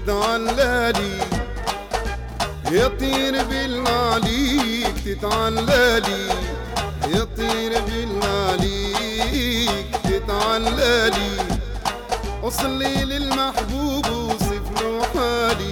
تتعلالي، يطير بالعليك تتعلالي، يطير بالعليك تتعلالي، وصلي للمحبوب وصف له حالي.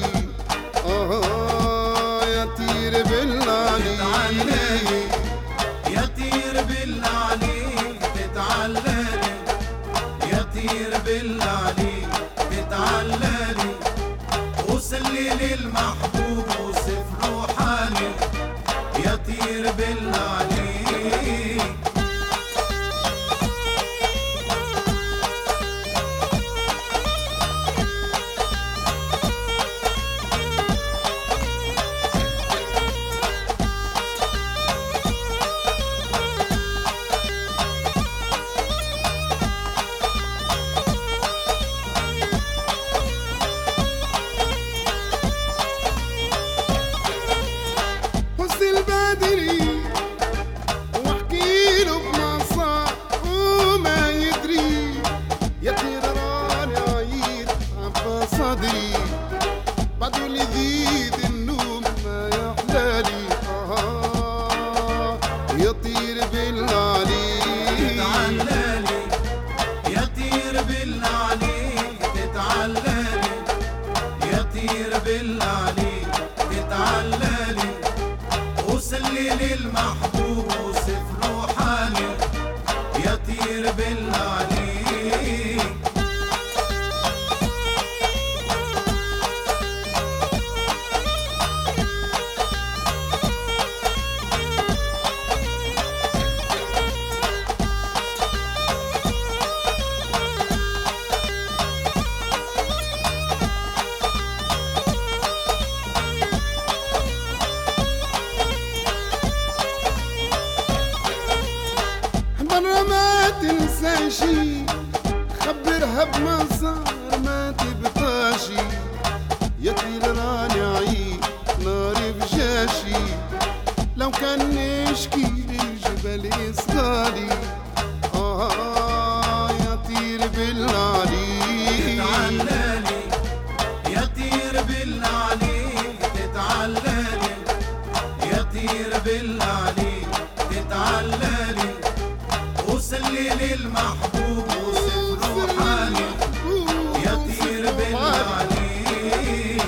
يطير بالعليك، يطير بالعليك تتعلالي، يطير بالعليك تتعلالي، وصلي للمحبوب وصف له حالي. يطير بالعليك، البدري واحكي له بما صار وما يدري، يطير راني عيد عبا صدري، بعده اللي يزيد النوم ما يحلالي. يطير بالعليك تتعلالي، يطير بالعليك تتعلالي، يطير بالعليك تتعلالي، وصلي للمحبوب وصف له حالي. يطير بالعليك، مرة ما تنساشي، خبرها بما صار ما تبقاشي. يطير راني عيد ناري بجاشي، لو كان نشكي للجبل يصغالي. يطير بالعليك تتعلالي، يطير بالعليك تتعلالي، يطير بالعليك تتعلالي، وصلي للمحبوب وصف له حالي. يطير بالعليك،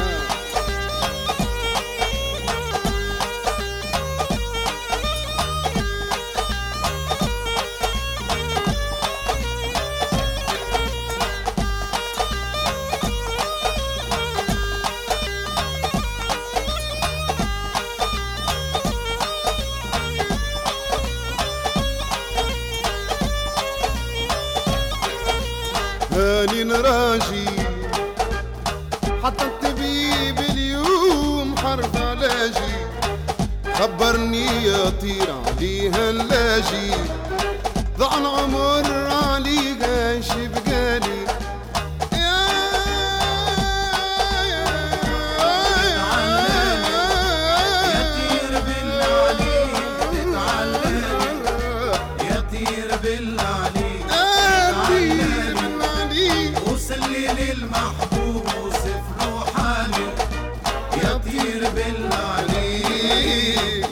هاني نراجي حتى الطبيب اليوم حرف علاجي، خبرني يطير عليها اللاجي، ضاع العمر عليها ايش بقالي. يطير بالعليك تتعلالي، يطير بالعليك تتعلالي، وصلي للمحبوب وصف له حالي. يطير بالعليك،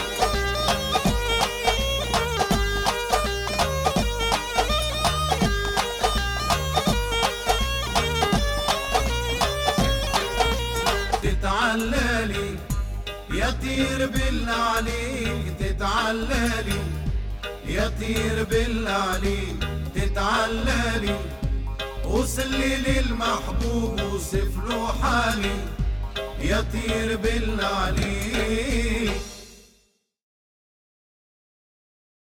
تتعلالي، يطير بالعليك تتعلالي، يطير بالعليك تتعلالي، وصلي للمحبوب وصف له حالي. يطير بالعليك.